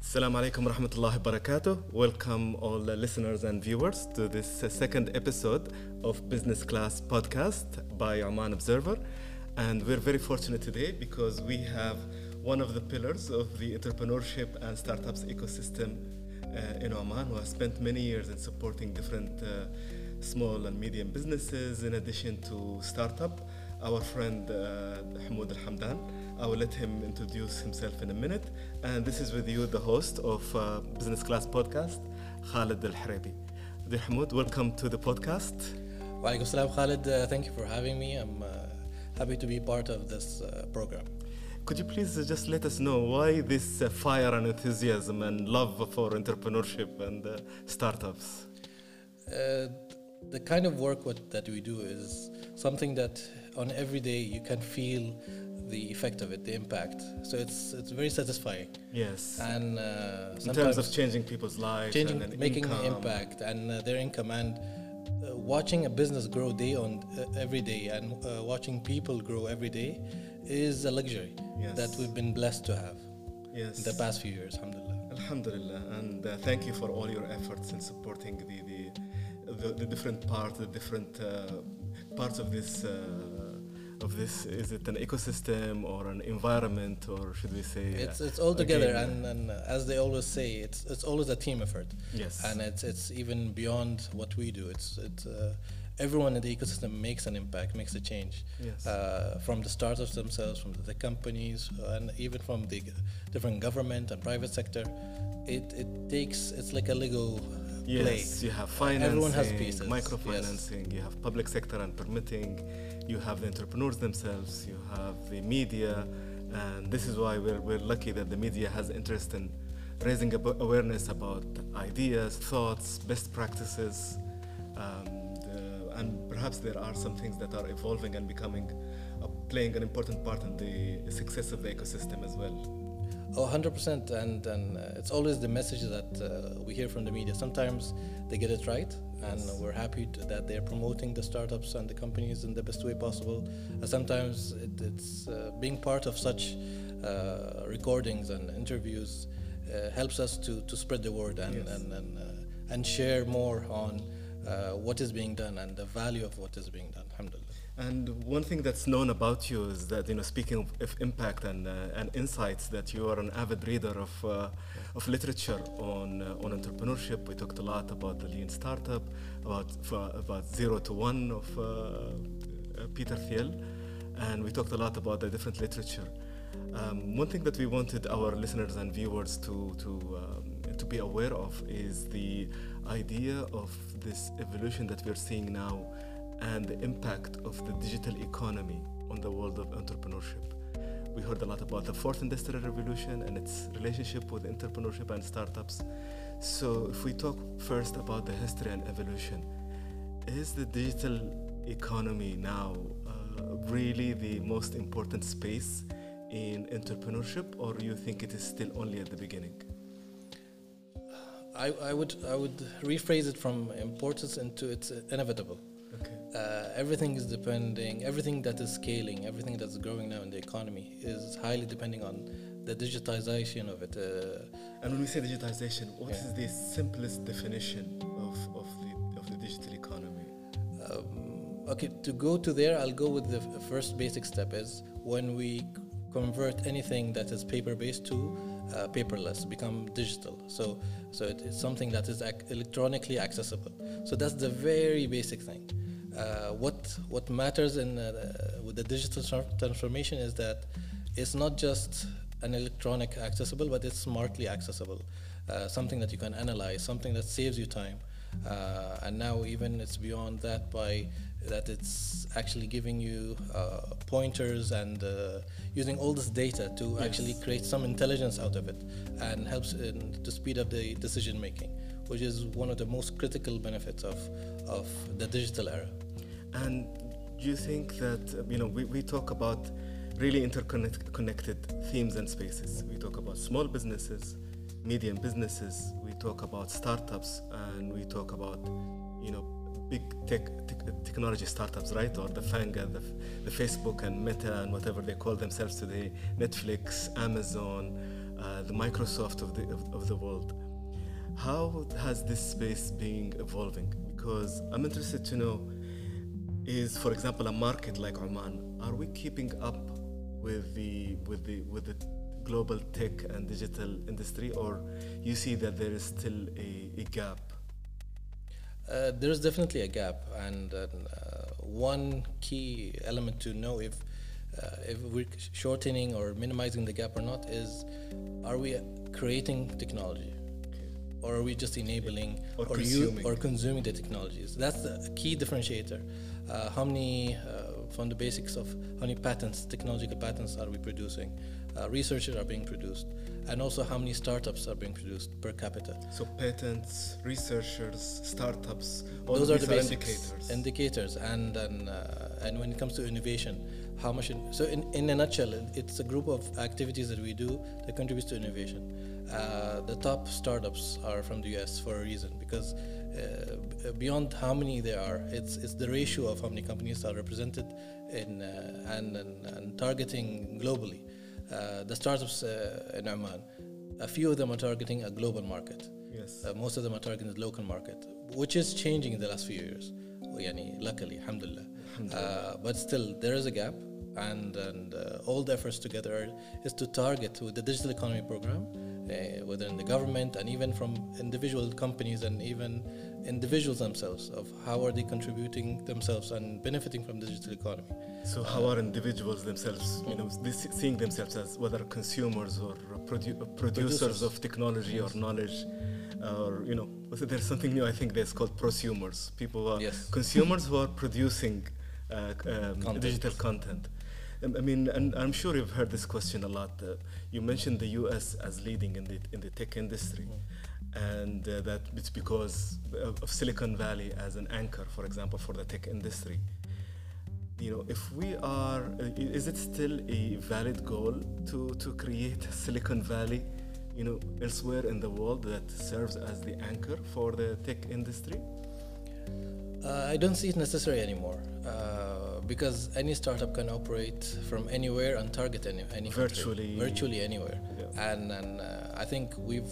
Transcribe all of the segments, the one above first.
Assalamu alaikum rahmatullahi barakatuh. Welcome all the listeners and viewers to this second episode of Business Class Podcast by Oman Observer. And we're very fortunate today because we have one of the pillars of the entrepreneurship and startups ecosystem in Oman, who has spent many years in supporting different small and medium businesses in addition to startup. Our friend Hamoud Al Hamdan. I will let him introduce himself in a minute. And this is with you, the host of Business Class Podcast, Khalid Al Harabi. Dear Hamoud, welcome to the podcast. Wa alaikum salam, Khalid. Thank you for having me. I'm happy to be part of this program. Could you please just let us know why this fire and enthusiasm and love for entrepreneurship and startups? The kind of work that we do is something that on every day you can feel the effect of it, the impact. So it's very satisfying. Yes. And in terms of changing people's lives, making an impact and their income, and watching a business grow every day, and watching people grow every day is a luxury that we've been blessed to have in the past few years. Alhamdulillah. Alhamdulillah. And thank you for all your efforts in supporting the different parts, parts of this. Is it an ecosystem or an environment, or should we say it's all together, and as they always say, it's always a team effort. Yes. And it's even beyond what we do. It's everyone in the ecosystem makes an impact, makes a change. Yes. From the startups themselves, from the companies, and even from the different government and private sector. It's like a Lego play. Yes, you have financing, everyone has pieces. Microfinancing, yes. You have public sector and permitting, you have the entrepreneurs themselves, you have the media, and this is why we're lucky that the media has interest in raising awareness about ideas, thoughts, best practices, and perhaps there are some things that are evolving and playing an important part in the success of the ecosystem as well. Oh, 100%, and it's always the message that we hear from the media. Sometimes they get it right, and we're happy that they're promoting the startups and the companies in the best way possible. Sometimes it's being part of such recordings and interviews helps us to spread the word and share more on what is being done and the value of what is being done. Alhamdulillah. And one thing that's known about you is that, speaking of impact and insights, that you are an avid reader of literature on entrepreneurship. We talked a lot about the Lean Startup, about 0 to 1 of Peter Thiel, and we talked a lot about the different literature. One thing that we wanted our listeners and viewers to be aware of is the idea of this evolution that we're seeing now, and the impact of the digital economy on the world of entrepreneurship. We heard a lot about the fourth industrial revolution and its relationship with entrepreneurship and startups. So if we talk first about the history and evolution, is the digital economy now really the most important space in entrepreneurship, or do you think it is still only at the beginning? I would rephrase it from importance into it's inevitable. Okay. Everything that is scaling, everything that's growing now in the economy is highly depending on the digitization of it. And when we say digitization, what is the simplest definition of the digital economy? Okay, to go to there, I'll go with the first basic step is when we convert anything that is paper-based to paperless, become digital. So it's something that is electronically accessible. So that's the very basic thing. What matters with the digital transformation is that it's not just an electronic accessible, but it's smartly accessible. Something that you can analyze, something that saves you time. And now even it's beyond that by that it's actually giving you pointers and using all this data to actually create some intelligence out of it, and helps to speed up the decision making, which is one of the most critical benefits of the digital era. And do you think that we talk about really interconnected themes and spaces? We talk about small businesses, medium businesses, we talk about startups, and we talk about big technology startups, right? Or the FANGA, the Facebook and Meta and whatever they call themselves today, Netflix, Amazon, the Microsoft of the world. How has this space been evolving? Because I'm interested to know, is, for example, a market like Oman, are we keeping up with the global tech and digital industry, or you see that there is still a gap? There's definitely a gap, and one key element to know if we're shortening or minimizing the gap or not is, are we creating technology, or are we just enabling or consuming the technologies? That's the key differentiator. How many, from the basics of how many patents, technological patents are we producing? Researchers are being produced, and also how many startups are being produced per capita. So patents, researchers, startups, all those are the basics indicators. And when it comes to innovation, how much? So in a nutshell, it's a group of activities that we do that contributes to innovation. The top startups are from the US for a reason, because beyond how many there are, it's the ratio of how many companies are represented in and targeting globally. The startups in Oman, a few of them are targeting a global market. Yes. Most of them are targeting the local market, which is changing in the last few years. Luckily, alhamdulillah. But still, there is a gap, and all the efforts together is to target with the digital economy program, within the government and even from individual companies and even individuals themselves, of how are they contributing themselves and benefiting from the digital economy. So how are individuals themselves, seeing themselves as whether consumers or producers of technology, yes, or knowledge, or there's something new, I think that's called prosumers. People who are, yes, consumers who are producing digital content. I mean, and I'm sure you've heard this question a lot. You mentioned the U.S. as leading in the tech industry, and that it's because of Silicon Valley as an anchor, for example, for the tech industry. If we are, is it still a valid goal to create a Silicon Valley, elsewhere in the world that serves as the anchor for the tech industry? I don't see it necessary anymore, because any startup can operate from anywhere and target any virtually anywhere. Yeah. And I think we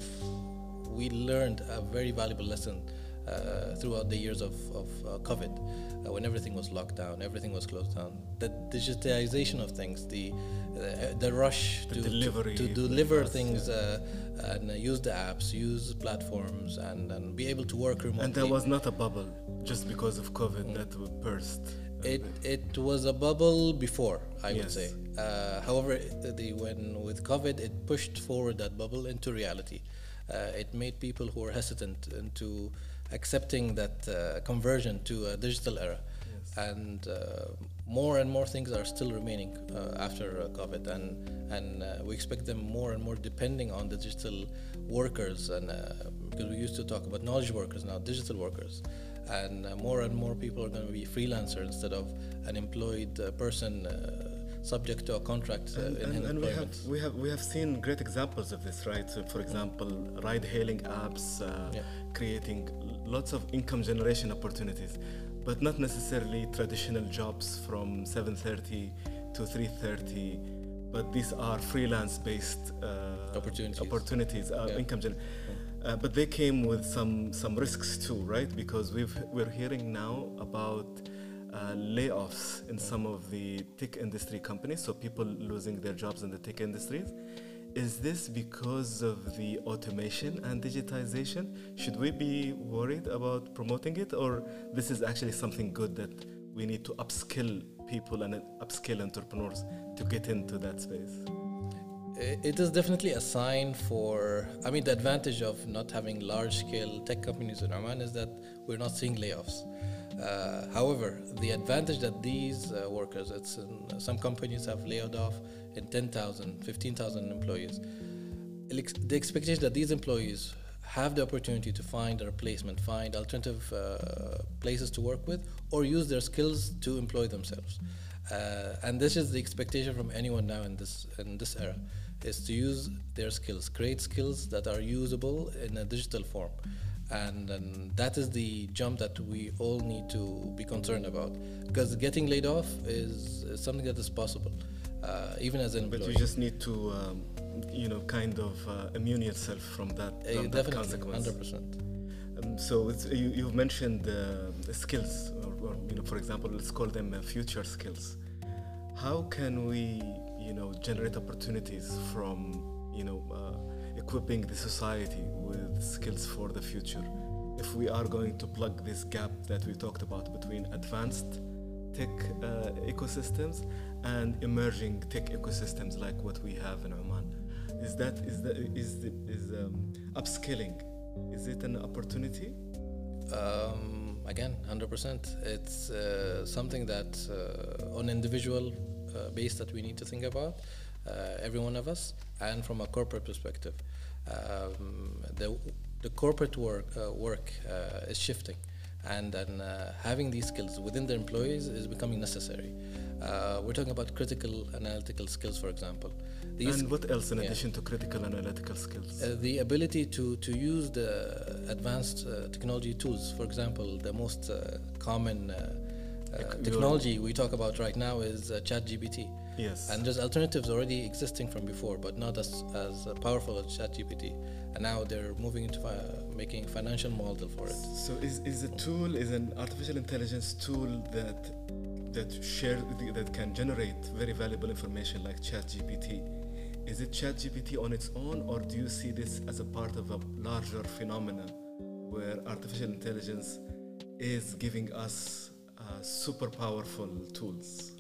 learned a very valuable lesson throughout the years of COVID, when everything was locked down, everything was closed down. The digitization of things, the rush to deliver things, and use the apps, use platforms, and be able to work remotely. And there was not a bubble just because of COVID that burst. It was a bubble before, I would say. However, with COVID, it pushed forward that bubble into reality. It made people who were hesitant into accepting that conversion to a digital era. Yes. And more and more things are still remaining after COVID, and we expect them more and more depending on the digital workers, and because we used to talk about knowledge workers, now digital workers, and more people are going to be freelancers instead of an employed person subject to a contract. And we have seen great examples of this, right? So, for example, ride-hailing apps creating lots of income generation opportunities, but not necessarily traditional jobs from 7:30 to 3:30. But these are freelance-based opportunities, income generation. But they came with some risks too, right? Because we're hearing now about layoffs in some of the tech industry companies, so people losing their jobs in the tech industries. Is this because of the automation and digitization? Should we be worried about promoting it, or this is actually something good that we need to upskill people and upskill entrepreneurs to get into that space? It is definitely a sign the advantage of not having large-scale tech companies in Oman is that we're not seeing layoffs. However, the advantage that these workers, some companies have laid off in 10,000, 15,000 employees. The expectation that these employees have the opportunity to find a replacement, find alternative places to work with, or use their skills to employ themselves. And this is the expectation from anyone now in this era, is to use their skills, create skills that are usable in a digital form. And that is the jump that we all need to be concerned about, because getting laid off is something that is possible. even as an employee. But you just need to, kind of immune yourself from that Definitely, consequence. 100%. So you've mentioned skills, or for example, let's call them future skills. How can we, generate opportunities from, equipping the society with skills for the future? If we are going to plug this gap that we talked about between advanced tech ecosystems and emerging tech ecosystems like what we have in Oman, is upskilling? Is it an opportunity? Again, 100%. It's something that on individual base that we need to think about, every one of us, and from a corporate perspective. The corporate work is shifting, and then having these skills within the employees is becoming necessary. We're talking about critical analytical skills, for example. And what else in addition to critical analytical skills? The ability to use the advanced technology tools. For example, the most common technology we talk about right now is ChatGPT. Yes. And there's alternatives already existing from before, but not as powerful as ChatGPT. And now they're moving into making financial model for it. So is an artificial intelligence tool that can generate very valuable information like ChatGPT? Is it ChatGPT on its own, or do you see this as a part of a larger phenomenon where artificial intelligence is giving us super powerful tools?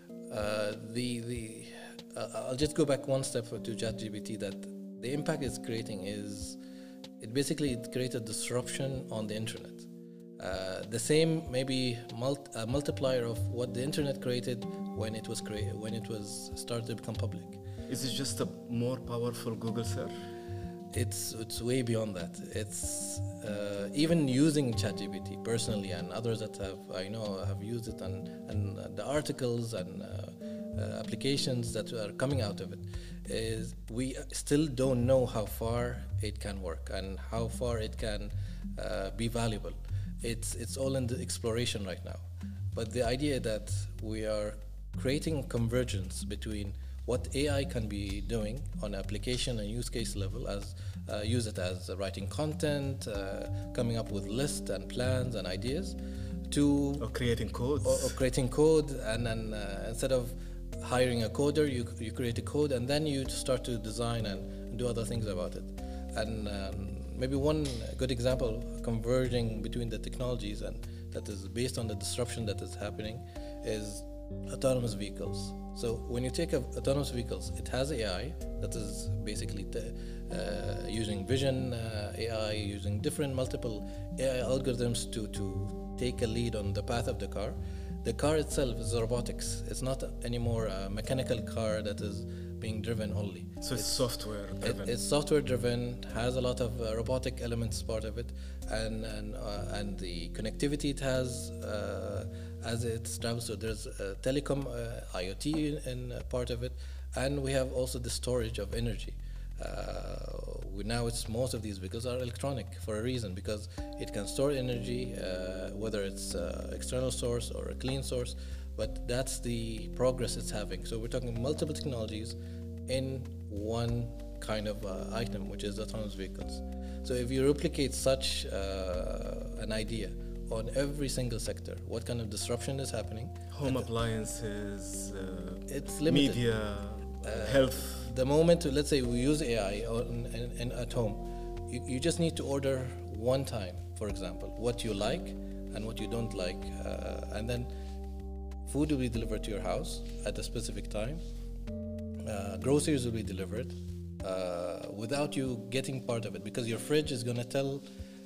I'll just go back one step to ChatGPT. That the impact it's creating is it created disruption on the internet. The same maybe multiplier of what the internet created when it was started to become public. Is it just a more powerful Google search? It's way beyond that. It's even using ChatGPT personally, and others that have used it, and the articles and applications that are coming out of it, is we still don't know how far it can work and how far it can be valuable. It's all in the exploration right now. But the idea that we are creating convergence between what AI can be doing on application and use case level, use it as writing content, coming up with lists and plans and ideas, or creating code. Or creating code, and then instead of hiring a coder, you create a code, and then you start to design and do other things about it. And maybe one good example converging between the technologies and that is based on the disruption that is happening is autonomous vehicles. So when you take autonomous vehicles, it has AI that is basically using vision AI, using different multiple AI algorithms to take a lead on the path of the car. The car itself is robotics. It's not anymore a mechanical car that is being driven only. So it's software driven. It's software driven, has a lot of robotic elements part of it, and the connectivity it has as it travels. So there's telecom, IoT in part of it, and we have also the storage of energy. Now most of these vehicles are electronic for a reason, because it can store energy, whether it's external source or a clean source. But that's the progress it's having. So we're talking multiple technologies in one kind of item, which is autonomous vehicles. So if you replicate such an idea on every single sector, what kind of disruption is happening? Home appliances, it's limited. Media, health. The moment, let's say we use AI at home, you just need to order one time, for example, what you like and what you don't like, and then food will be delivered to your house at a specific time. Groceries will be delivered without you getting part of it, because your fridge is going to tell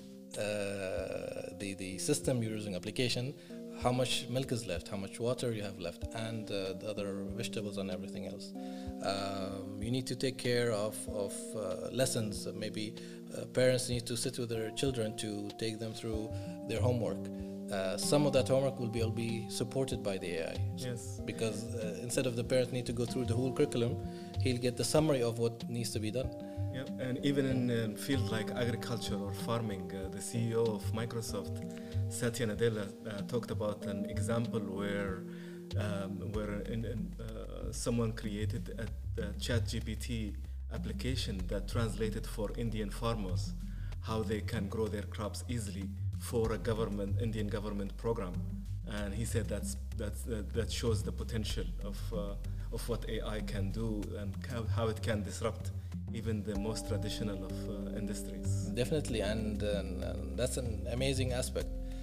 the system you're using, application, how much milk is left, how much water you have left, and the other vegetables and everything else. You need to take care of lessons. Maybe parents need to sit with their children to take them through their homework. Some of that homework will be supported by the AI. Yes. Because instead of the parent need to go through the whole curriculum, he'll get the summary of what needs to be done. Yeah, and even in fields like agriculture or farming, the CEO of Microsoft, Satya Nadella, talked about an example where someone created a ChatGPT application that translated for Indian farmers how they can grow their crops easily for a Indian government program. And he said that shows the potential of what AI can do and how it can disrupt even the most traditional of industries. Definitely, and that's an amazing aspect.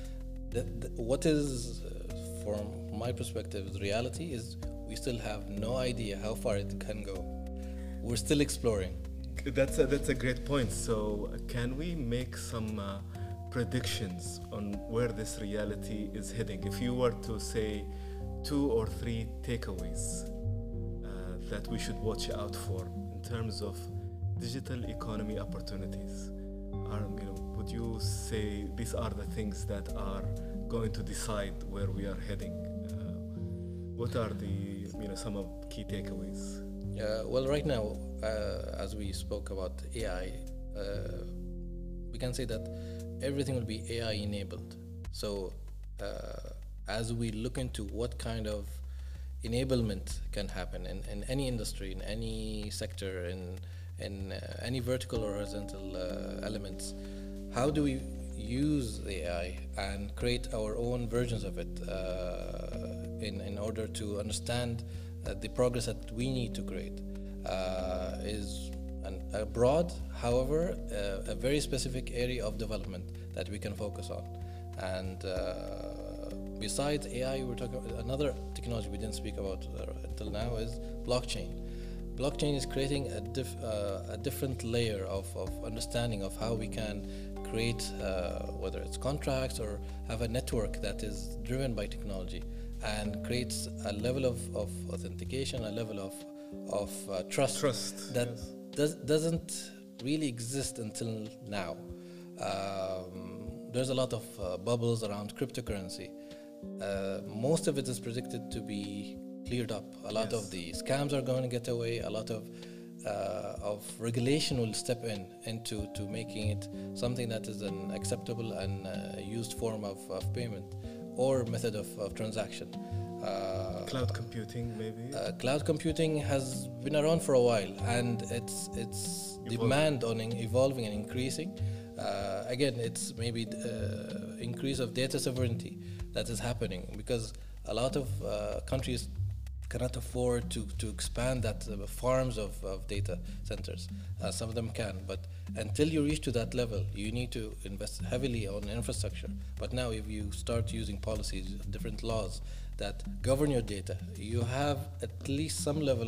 What is, from my perspective, the reality is we still have no idea how far it can go. We're still exploring. That's a great point. So can we make some predictions on where this reality is heading? If you were to say 2 or 3 takeaways that we should watch out for in terms of digital economy opportunities, would you say these are the things that are going to decide where we are heading? What are the some of key takeaways? Well, right now, as we spoke about AI, we can say that everything will be AI enabled. So as we look into what kind of enablement can happen in any industry, in any sector, in any vertical or horizontal elements, how do we use the AI and create our own versions of it in order to understand the progress that we need to create is a broad, however, a very specific area of development that we can focus on. And besides AI, we're talking about another technology we didn't speak about until now is blockchain. Blockchain is creating a different layer of understanding of how we can create, whether it's contracts or have a network that is driven by technology and creates a level of authentication, a level of trust that doesn't really exist until now. There's a lot of bubbles around cryptocurrency. Most of it is predicted to be cleared up. A lot of the scams are going to get away. A lot of regulation will step into making it something that is an acceptable and used form of payment or method of transaction. Cloud computing, maybe? Cloud computing has been around for a while, and its demand on evolving and increasing. Again, it's maybe increase of data sovereignty that is happening because a lot of countries cannot afford to expand that farms of data centers. Some of them can, but until you reach to that level, you need to invest heavily on infrastructure. But now if you start using policies, different laws that govern your data, you have at least some level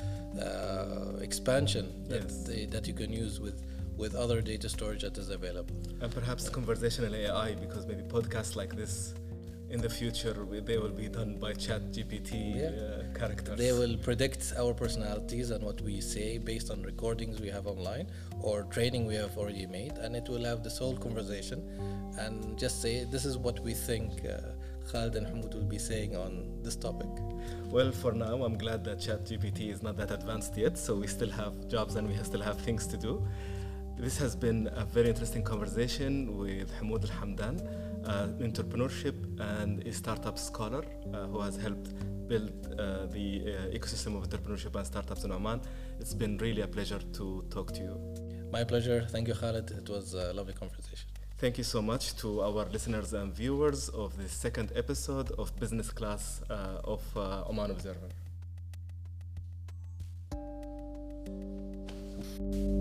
of expansion that you can use with other data storage that is available. And perhaps conversational AI, because maybe podcasts like this in the future, they will be done by ChatGPT characters. They will predict our personalities and what we say based on recordings we have online or training we have already made, and it will have this whole conversation and just say, this is what we think Khaled and Hamoud will be saying on this topic. Well, for now, I'm glad that ChatGPT is not that advanced yet, so we still have jobs and we still have things to do. This has been a very interesting conversation with Hamoud Al-Hamdan, entrepreneurship and a startup scholar who has helped build the ecosystem of entrepreneurship and startups in Oman. It's been really a pleasure to talk to you. My pleasure. Thank you, Khaled. It was a lovely conversation. Thank you so much to our listeners and viewers of the second episode of Business Class of Oman Observer.